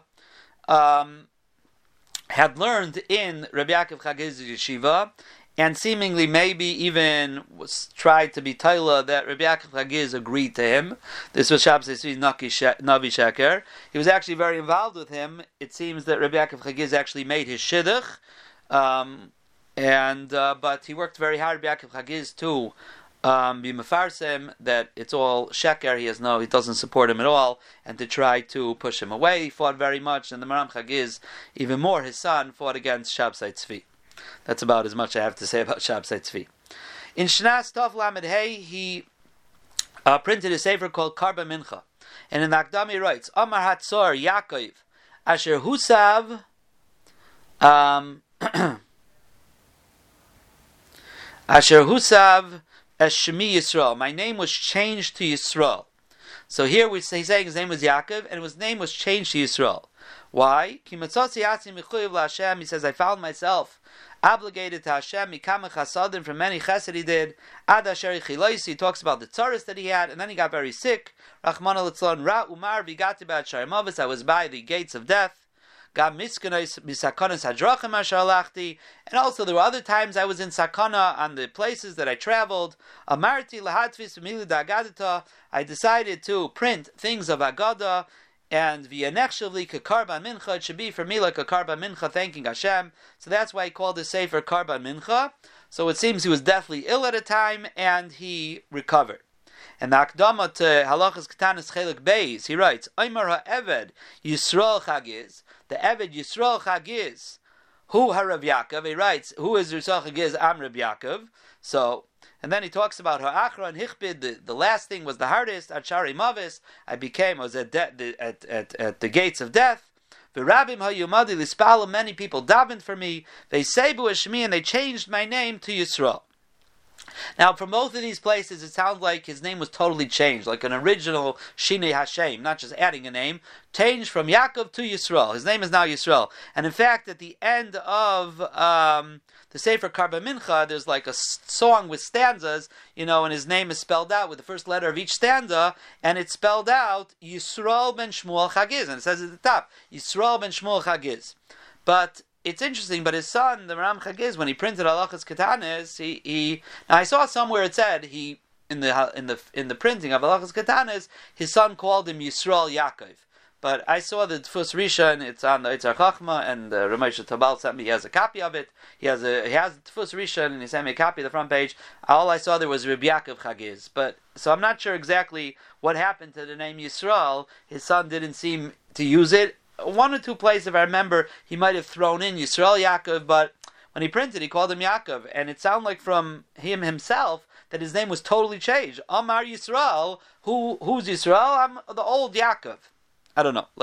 had learned in Rabbi Yaakov Chagiz's yeshiva, and seemingly maybe even was tried to be Taila that Rabbi Yaakov Chagiz agreed to him. This was Shabsai Navi Sheker. He was actually very involved with him. It seems that Rabbi Yaakov Chagiz actually made his shidduch, but he worked very hard, Rabbi Yaakov Chagiz, to be mefarsem that it's all sheker. He doesn't support him at all, and to try to push him away. He fought very much, and the Maram Chagiz, even more, his son, fought against Shabsai Tzvi. That's about as much I have to say about Shabsai Tzvi. In Shnas Tov Lamed Hey, he printed a sefer called Karba Mincha, and in the Akdam he writes, Amar Hatzor Yaakov Asher Husav Asher Husav as Shemi Yisrael. My name was changed to Yisrael. So here he's saying his name was Yaakov, and his name was changed to Yisrael. Why? He says, I found myself obligated to Hashem, mikama chasadim, from many chesed he did. Ad asher chiloisi, he talks about the tzaras that he had, and then he got very sick. Rachmana litzlan ra umar vigati ba'ad sharimavis, I was by the gates of death. And also there were other times I was in sakana on the places that I traveled. I decided to print things of Agada, and mincha, it should be for me like a karban mincha, thanking Hashem. So that's why he called the sefer karban mincha. So it seems he was deathly ill at a time, and he recovered. And the Akdama to Halachas Ketanis Chelik Beis, he writes, Oymar ha'eved Yisrael Chagiz, the Eved Yisrael Chagiz, who Harav Yaakov, he writes, who is Yisrael Chagiz? Am Rav Yaakov. So, and then he talks about Ha'achra and Hichbid, the last thing was the hardest, at Shari Mavis, I was at the gates of death. V'rabim ha'yumadi l'spalim, many people davened for me, they sebu eshmi, and they changed my name to Yisrael. Now, from both of these places, it sounds like his name was totally changed, like an original Shinei Hashem, not just adding a name, changed from Yaakov to Yisrael. His name is now Yisrael. And in fact, at the end of the Sefer Karba Mincha, there's like a song with stanzas, and his name is spelled out with the first letter of each stanza, and it's spelled out Yisrael ben Shmuel Chagiz, and it says at the top, Yisrael ben Shmuel Chagiz. But it's interesting, but his son, the Maram Chagiz, when he printed Halachas Ketanis, now I saw somewhere it said in the printing of Halachas Ketanis, his son called him Yisrael Yaakov. But I saw the Tfus Rishon, it's on the Eitzar Chachma, and Ramesha Tabal sent me, he has a copy of it. He has the Tfus Rishon, and he sent me a copy of the front page. All I saw there was Rabbi Yaakov Chagiz. So I'm not sure exactly what happened to the name Yisrael. His son didn't seem to use it. One or two places, if I remember, he might have thrown in Yisrael Yaakov, but when he printed, he called him Yaakov, and it sounded like from him himself that his name was totally changed. Amar Yisrael, who's Yisrael? I'm the old Yaakov. I don't know.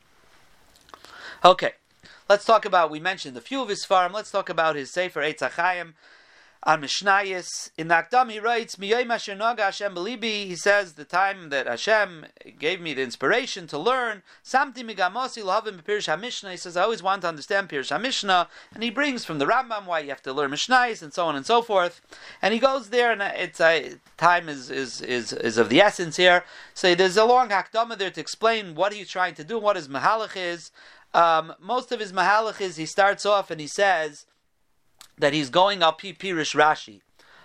Okay, let's talk about, we mentioned a few of his farm, let's talk about his Sefer Eitz HaChaim on Mishnayos. In the Akdam he writes, Miyayim asher naga Hashem b'libi, he says, the time that Hashem gave me the inspiration to learn, Samti migamosi l'havim b'Pirush HaMishnah, he says, I always want to understand Pirush HaMishnah, and he brings from the Rambam why you have to learn Mishnayos, and so on and so forth. And he goes there, and it's time is of the essence here. So there's a long Akdama there to explain what he's trying to do, what his Mahalach is. Most of his Mahalach is, he starts off and he says that he's going up Pirush Rashi.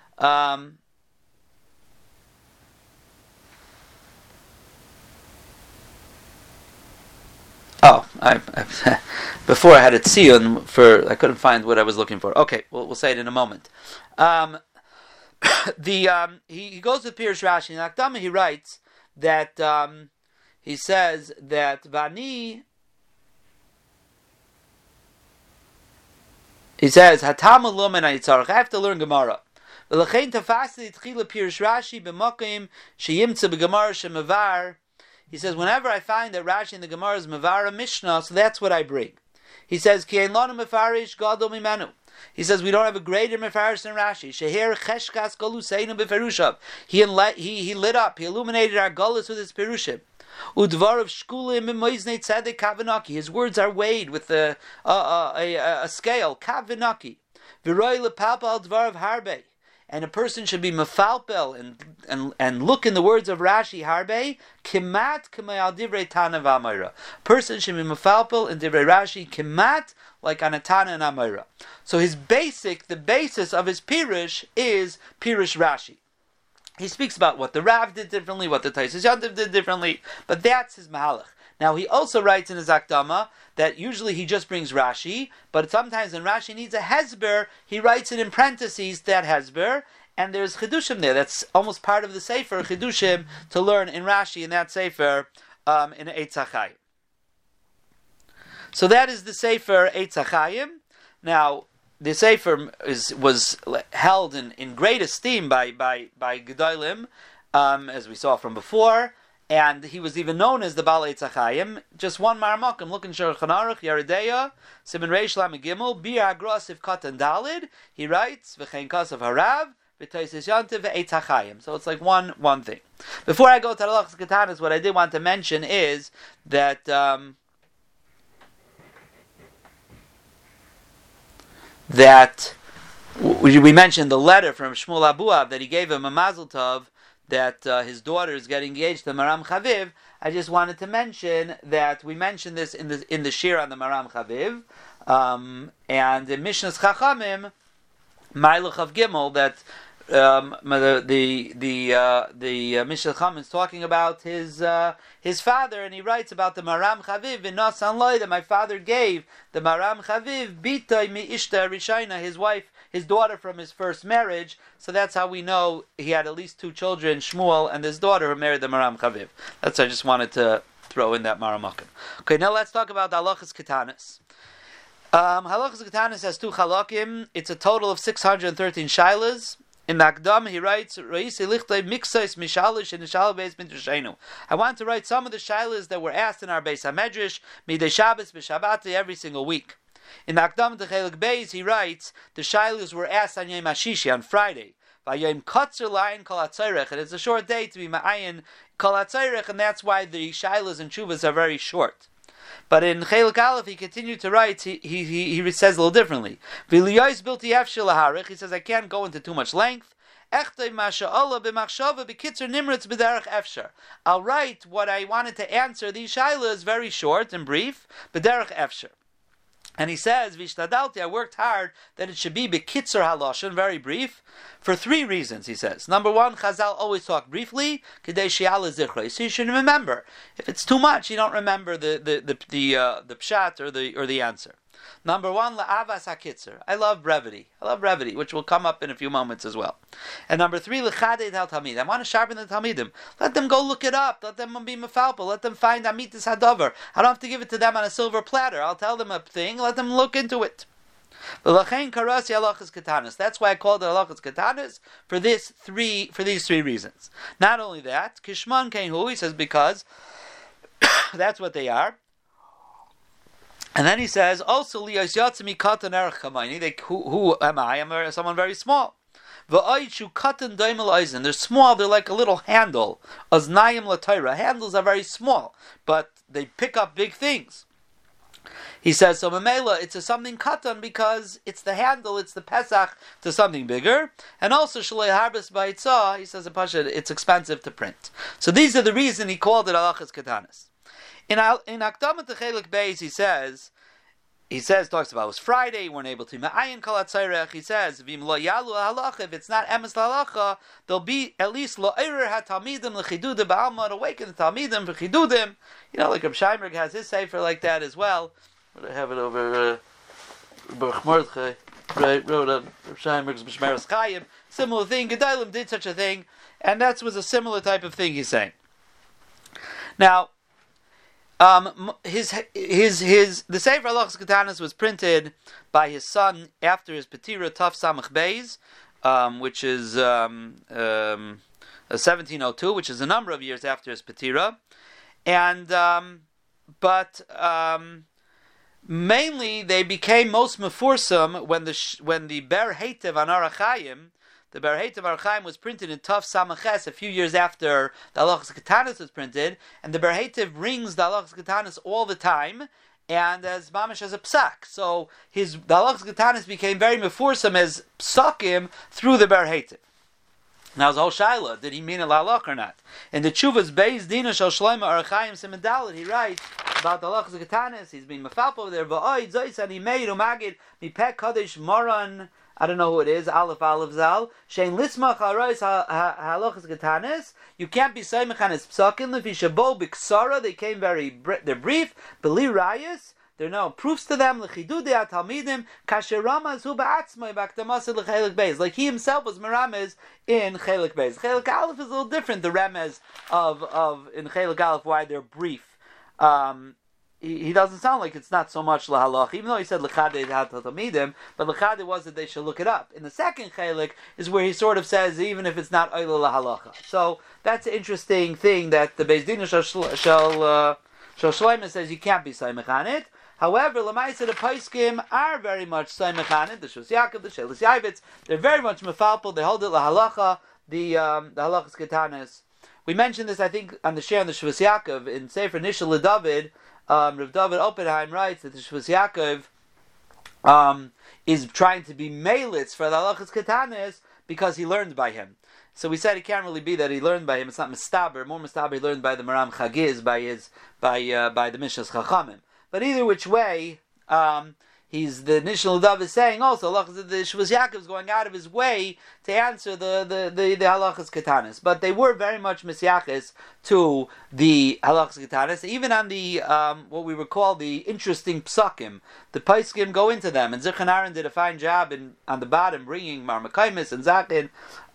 Before I had it tziyun I couldn't find what I was looking for. Okay, we'll say it in a moment. He goes with Pirush Rashi. In Akdama he writes that he says that Vani. He says, Hatama Lumen Aitzarach. I have to learn Gemara. V'lechein tafasli tchila pirish Rashi b'makim sheyimtza b'Gemara shemavar. He says, whenever I find that Rashi in the Gemara is Mavar a Mishnah, so that's what I bring. He says, Ki ein lanu mefarish gadol mimenu. He says, we don't have a greater mefarish than Rashi. Sheher cheshkas galuseinu b'ferushav. He lit up, he illuminated our galus with his perushim. Udvarav shkulim b'moiznei tzedek kavanaki. His words are weighed with a scale, kavanaki. V'roi lepalpal al dvarav harbe. And a person should be mefalpel and look in the words of Rashi Harbe kimat k'mayal divrei Tana v'Amayra. Person should be mefalpel in divrei Rashi kimat like on a Tana and Amayra. So the basis of his pirush is pirush Rashi. He speaks about what the Rav did differently, what the Taisus Yantiv did differently, but that's his mahalach. Now he also writes in his Akdama that usually he just brings Rashi, but sometimes when Rashi needs a Hezber, he writes it in parentheses, that Hezber, and there's Chidushim there. That's almost part of the Sefer, Chidushim, to learn in Rashi in that Sefer, in Eitz HaChaim. So that is the Sefer Eitz HaChaim. Now, the Sefer was held in great esteem by Gedolim, as we saw from before, and he was even known as the Baal Eitz HaChaim. Just one Maramakim, look in Shulchan Aruch, Yeredeya, Siman Reish Lamed Gimel, Bir Agrosiv Katan Dalid, he writes, V'chein Kasav Harav, V'Taisus Yantiv Eitz HaChaim. So it's like one thing. Before I go to the Halachas Ketanas, what I did want to mention is that we mentioned the letter from Shmuel Abuav that he gave him a mazel tov that his daughter is getting engaged to Maram Chaviv. I just wanted to mention that we mentioned this in the shir on the Maram Chaviv, and in Mishnah's Chachamim, Ma'ilach of Gimel, that the Mishnah Chachamim is talking about his father, and he writes about the Maram Chaviv in Nasan Loy that my father gave the Maram Chaviv Bitay mi Ishta Rishayna, his wife, his daughter from his first marriage. So that's how we know he had at least two children, Shmuel and his daughter, who married the Maram Chaviv. That's I just wanted to throw in that Maramakim. Okay, now let's talk about the Halachas Ketanas. Halachas Ketanas has two halakim. It's a total of 613 shilas. In the Akdam, he writes, I want to write some of the shilas that were asked in our Beis HaMedrash, Midei Shabbos b'Shabbat, every single week. In the Akdam to Chelik Beis, he writes, the shilas were asked on Yom HaShishi, on Friday. Vayom Katzer Layin Kol HaTzairech, and it's a short day to be Ma'ayin Kol HaTzairech, and that's why the shilas and Shuvas are very short. But in Chelik Aleph, he continued to write, he says a little differently. He says, I can't go into too much length. I'll write what I wanted to answer. These shilas very short and brief, b'derech efsher. And he says, Vishtadalti, I worked hard that it should be Bekitzer Haloshen, very brief, for three reasons, he says. Number one, Chazal always talk briefly, Kedei Shi'ala Zichrei. So you should remember. If it's too much, you don't remember the pshat or the answer. Number one, La'avas HaKitzer. I love brevity, which will come up in a few moments as well. And number three, L'chadei Tal Talmid. I want to sharpen the Talmidim. Let them go look it up. Let them be mefalpel. Let them find Amitis Hadover. I don't have to give it to them on a silver platter. I'll tell them a thing. Let them look into it. That's why I called it Halachas Ketanas for these three reasons. Not only that, Kishman Kenhu, he says, because that's what they are. And then he says, also, who am I? I'm someone very small. They're small, they're like a little handle. Handles are very small, but they pick up big things. He says, so Mamela, it's something katan because it's the handle, it's the Pesach to something bigger. And also, Shalei Harbis Baitzah, he says, it's expensive to print. So these are the reason he called it Halachas Ketanas. In Akdamat Chelik Beis, he says, talks about it was Friday, you weren't able to Ma'ayin Kol HaTzairech. He says, V'im lo yalu halacha, if it's not emes halacha, there'll be at least lo eirer ha-talmidim l'chidudim ba'alma, to awaken the talmidim v'chidudim. You know, like Reb Sheinberg has his sefer like that as well. I have it over Baruch Mordechai, wrote Reb Sheinberg's Mishmeres Chaim. Similar thing, Gedolim did such a thing, and that was a similar type of thing he's saying. Now, The Sefer Halachas Ketanos was printed by his son after his Petira Taf Samach Beis, which is 1702, which is a number of years after his Petira, and mainly they became most mefursam when the Ber Heitev on Arachayim. The Ber Heitev Arachayim was printed in Taf Samaches a few years after the Halachas Ketanos was printed, and the Ber Heitev rings the Halachas Ketanos all the time, and as mamish as a psak. So the Halachas Ketanos became very mefursam as psakim through the Ber Heitev. Now, the whole shaila, did he mean a lalach or not? In the Tshuvas Beis Dina Shal Shlomo Arachayim Simendalit, he writes about the Halachas Ketanos. He's been mafalpo over there. V'oid zoisani meir umagid mipek kadosh moran. I don't know who it is. Aleph Zal. Shein lismach harois halachas Ketanos. You can't be saimach on his psakim. Lefi shabo biksara. They came they're brief. Beli rayas. There are no proofs to them. Like he himself was meramez in Chelik Beis. Chelik Aleph is a little different. The remez of in Chelik Aleph, why they're brief. He doesn't sound like it's not so much lahalach, even though he said lechade talmidim, but lechade was that they should look it up. In the second Chelik is where he sort of says even if it's not oila lahalacha. So that's an interesting thing that the Beis Din Shal Shlomo says you can't be saimach on it. However, Lamaisa the Paiskim are very much Saimachanid, the Shus Yaakov, the Shelis Yavitz, they're very much Mefalpel, they hold it lahalacha, the Halachas Ketanos. We mentioned this, I think, on the share on the Shus Yaakov, in Sefer Nishal LeDavid, Rav David Oppenheim writes that the Shus Yaakov is trying to be Meilitz for the Halachas Ketanos because he learned by him. So we said it can't really be that he learned by him, it's not Mistaber, more Mistaber he learned by the Maram Chagiz, by the Mishnas Chachamim. But either which way, he's the Nishal Dav is saying also the Shvus Yaakov is going out of his way to answer the Halachas Ketanos. But they were very much misyaches to the Halachas Ketanos, even on the what we would call the interesting psakim. The Paiskim go into them, and Zichron Aaron did a fine job on the bottom bringing Marmakaimis and Zakin.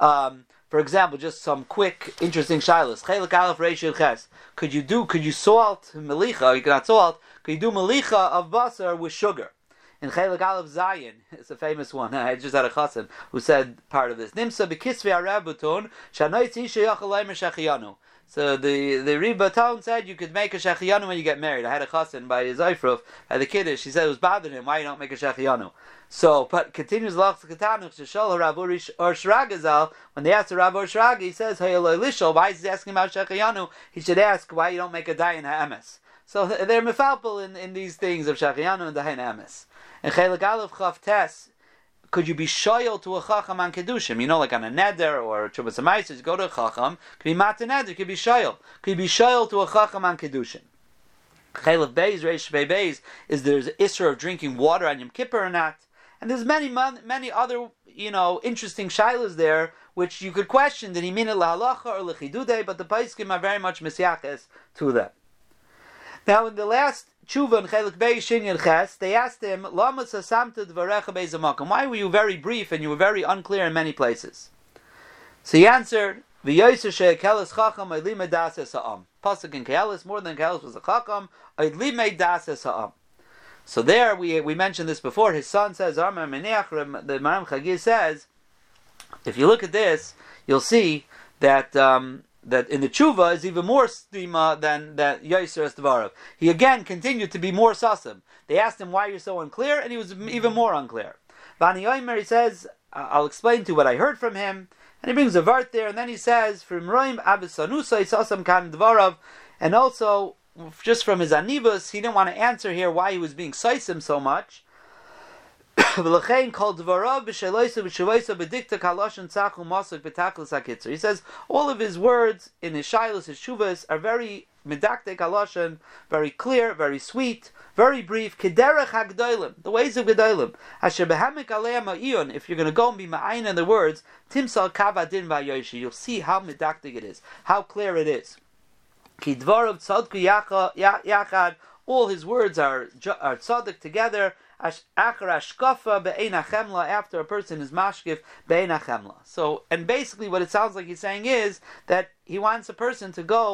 For example, just some quick, interesting shilas. Chelik Aleph Reish Ches. Could you salt melicha? You cannot salt. Could you do melicha of basar with sugar? In Chelik Aleph Zayin, it's a famous one. I just had a chassan who said part of this. Nimsa bekisvei arabuton shanoitz isha yachalaim shachiyanu. So the Ribaton said you could make a shachiyanu when you get married. I had a chassan by his Eifruf, by the Kiddush. He said it was bothering him. Why you don't make a shachiyanu? So, but continues Lachs Ketanuch to show Rav Or Shragazal. When they asked the Rav Or Shrag, he says, "Hey, Lishol, why is he asking about shachiyanu? He should ask why you don't make a dayan ha'emes." So they're mefalpel in these things of shachiyanu and dayan ha'emes. And Chelik Aleph Chav Tes, could you be shoyal to a chacham on kedushim? You know, like on a neder or Chubas Hamaisis, you go to a chacham. Could be matan neder. Could be shoyal. Could be shoyal to a chacham on kedushim. Chelik Beis Reish Shvei Beis is there's isser of drinking water on Yom Kippur or not. And there's many other, interesting shilas there, which you could question, did he mean it lahalacha or lechidude, but the Paiskim are very much misyaches to them. Now, in the last tshuva in Chelik Beis Shinyan Ches, they asked him, Lama sasamta dvarecha beis hamakom. Why were you very brief and you were very unclear in many places? So he answered, V'yoyser she'kelis chacham oidlimei dases ha'am. Pasuk in Kelis, more than Kelis was a chacham, oidlimei dases ha'am. So there, we mentioned this before, his son says, the Maram Chagiz says, if you look at this, you'll see that that in the tshuva is even more stima than that Yaiser Estvarav. He again continued to be more sasim. They asked him why you're so unclear, and he was even more unclear. Bani Yomer, he says, I'll explain to you what I heard from him, and he brings a vart there, and then he says, from Roim Abisanusa, Sasam Kan Dvarav, and also just from his anivus, he didn't want to answer here why he was being saisim so much. He says all of his words in his shilas, his shuvas, are very medaktek haloshan, very clear, very sweet, very brief. Kederech hagdolim, the ways of gedolim. Asher behamek aleim ha'iyun. If you're going to go and be ma'ayin in the words, timsal kavadin va'yoshi, you'll see how medaktek it is, how clear it is. Ki dvarav tzadku yachad. All his words are tzaddik together. After a person is mashkif be'ein hachemla. So, and basically what it sounds like he's saying is that he wants a person to go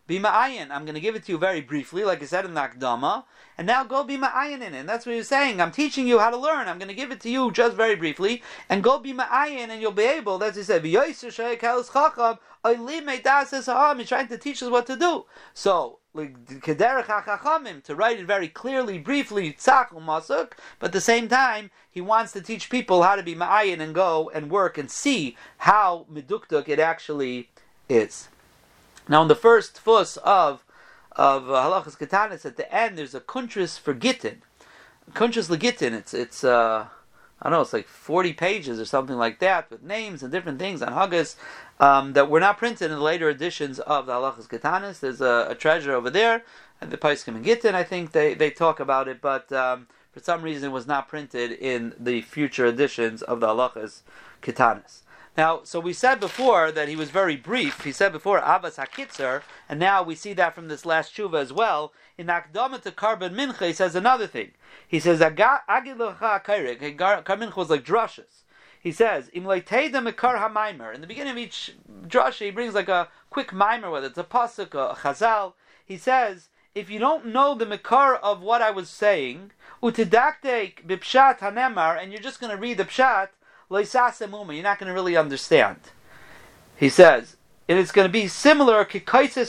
be ma'ayin. I'm going to give it to you very briefly, like I said in the Akdama, and now go be ma'ayin in it. And that's what he was saying. I'm teaching you how to learn. I'm going to give it to you just very briefly, and go be ma'ayin, and you'll be able. That's what he said. He's trying to teach us what to do. So, to write it very clearly, briefly, tzach u'masuk, but at the same time, he wants to teach people how to be ma'ayin and go and work and see how meduktuk it actually is. Now, in the first fuss of Halachas Ketanis, at the end, there's a kuntris for Gittin. Kuntris legittin. It's I don't know, it's like 40 pages or something like that, with names and different things on Haggis that were not printed in the later editions of the Halachas Ketanis. There's a treasure over there, and the Paiskim and Gittin, I think they talk about it, but for some reason it was not printed in the future editions of the Halachas Ketanis. Now, so we said before that he was very brief. He said before, Avas HaKitzer, and now we see that from this last tshuva as well. In Akdama to Karban Mincha, he says another thing. He says, Agid L'cha Kairik, Karban Mincha was like drushes. He says, Im Leiteida Mekar HaMaimer. In the beginning of each drusha, he brings like a quick mimer, whether it's a pasuk or a chazal. He says, if you don't know the Mekar of what I was saying, Utidaktek Bipshat HaNemar, and you're just going to read the Pshat, you're not going to really understand. He says, and it's going to be similar as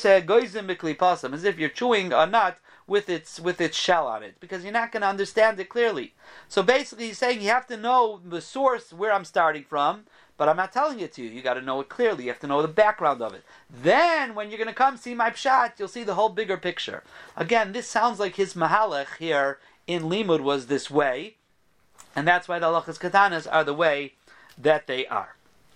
if you're chewing a nut with its shell on it, because you're not going to understand it clearly. So basically, he's saying you have to know the source where I'm starting from, but I'm not telling it to you. You got to know it clearly. You have to know the background of it. Then, when you're going to come see my pshat, you'll see the whole bigger picture. Again, this sounds like his mahalech here in Limud was this way. And that's why the Halachas Ketanas are the way that they are.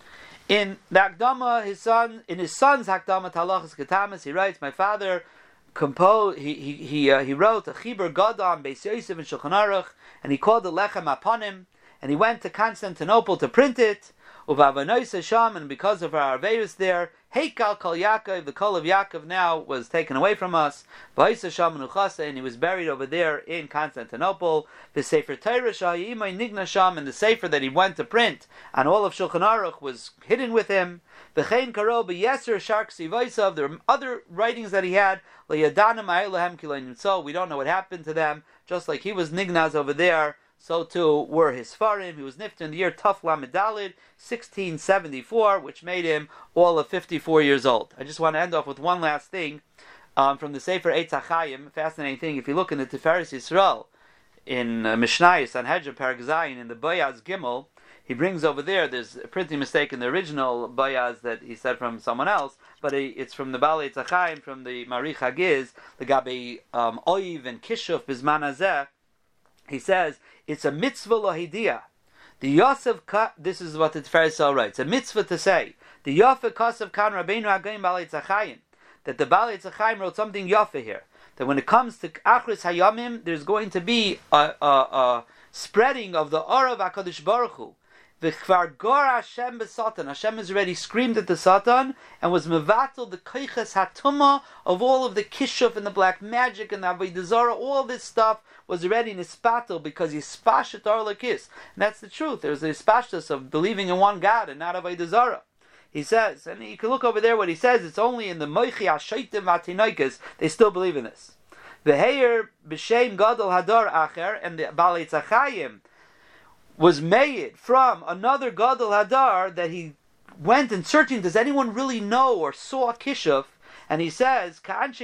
In the Akdama, in his son's Akdama to Halachas Ketanas, he writes, my father composed, he wrote a Chibur Gadam Beis Yosef and Shulchan Aruch, and he called the Lechem Aponim, and he went to Constantinople to print it. Uvavanois Sham, and because of our Arveus there, Heikal Kol Yaakov, the Kol of Yaakov now was taken away from us. V'Haisa Sham Nuchasa, and he was buried over there in Constantinople. The Sefer Torah Shayimai Nigna Sham, and the Sefer that he went to print and all of Shulchan Aruch was hidden with him. V'Chein Karo B'Yeser Shark Sivaisav. There were other writings that he had. Le'Yadanim Ha'elahem Kilayim. So we don't know what happened to them. Just like he was Nignaz over there, so too were his farim. He was nifter in the year Tuf Lamedalid, 1674, which made him all of 54 years old. I just want to end off with one last thing from the Sefer Eitz HaChaim. Fascinating thing. If you look in the Tiferes Yisrael, in Mishnayos on Hedja Perek Zayin, in the Bayaz Gimel, he brings over there's a printing mistake in the original Bayaz that he said from someone else, but it's from the Baal Eitz HaChaim, from the Marich Hagiz, the Gabi Oiv and Kishuf Bizman Hazeh. He says, it's a mitzvah lahidiyah. The Yosef, this is what the Tiferes writes, a mitzvah to say, the Yosef Kasav Kan Rabbeinu Hagayim Baal Eitz HaChaim, that the Baal Eitz HaChaim wrote something Yosef here, that when it comes to Achris Hayamim, there's going to be a spreading of the Aura of HaKadosh Baruch Hu. V'chvar gor Hashem b'Satan. Hashem has already screamed at the Satan and was mevatel the koiches hatuma of all of the kishuf and the black magic and the avodah zarah. All this stuff was already nispatel because yispashet ar lekis. And that's the truth. There's the ispashtus of believing in one God and not avodah zarah. He says, and you can look over there what he says. It's only in the moichi hashaitim vatinoikas they still believe in this. V'heir b'shem gadol hadar acher, and the Baal Eitz HaChaim was made from another Gadol Hadar that he went and searching, does anyone really know or saw Kishuf? And he says,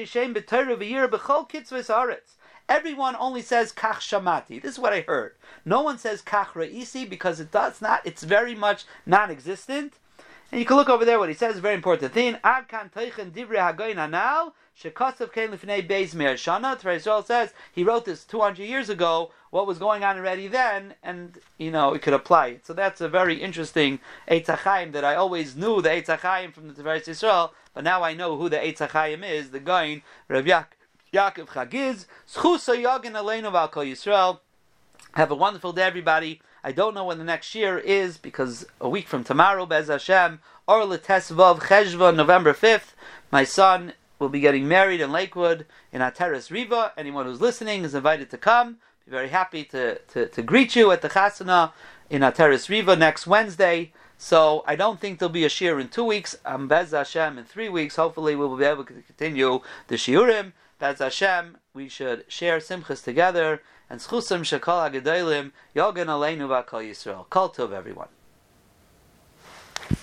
everyone only says Kach Shamati. This is what I heard. No one says Kach Ra'isi because it's very much non-existent. And you can look over there what he says, very important thing. Ad kan teichen divrei hagoyin hanal, shekasav kein lifnei beis me'er shana. Israel says he wrote this 200 years ago, what was going on already then, and, it could apply it. So that's a very interesting Eitz HaChaim that I always knew the Eitz HaChaim from the Tiferes Yisrael, but now I know who the Eitz HaChaim is, the Gaon, Rav Yaakov Chagiz, Zchus HaYagin Aleinu V'al Kol Yisrael. Have a wonderful day, everybody. I don't know when the next year is, because a week from tomorrow, Be'ez Hashem, Or L'Tes Vav Cheshvan, November 5th, my son will be getting married in Lakewood, in Ateres Riva. Anyone who's listening is invited to come. Be very happy to greet you at the Chasana in Ateres Riva next Wednesday. So I don't think there'll be a shiur in 2 weeks. Bez Hashem in 3 weeks. Hopefully we will be able to continue the shiurim. Bez Hashem, we should share simchas together. And schusam shekal hagedailim yogan aleinu v'kol Yisrael. Kol tov, everyone.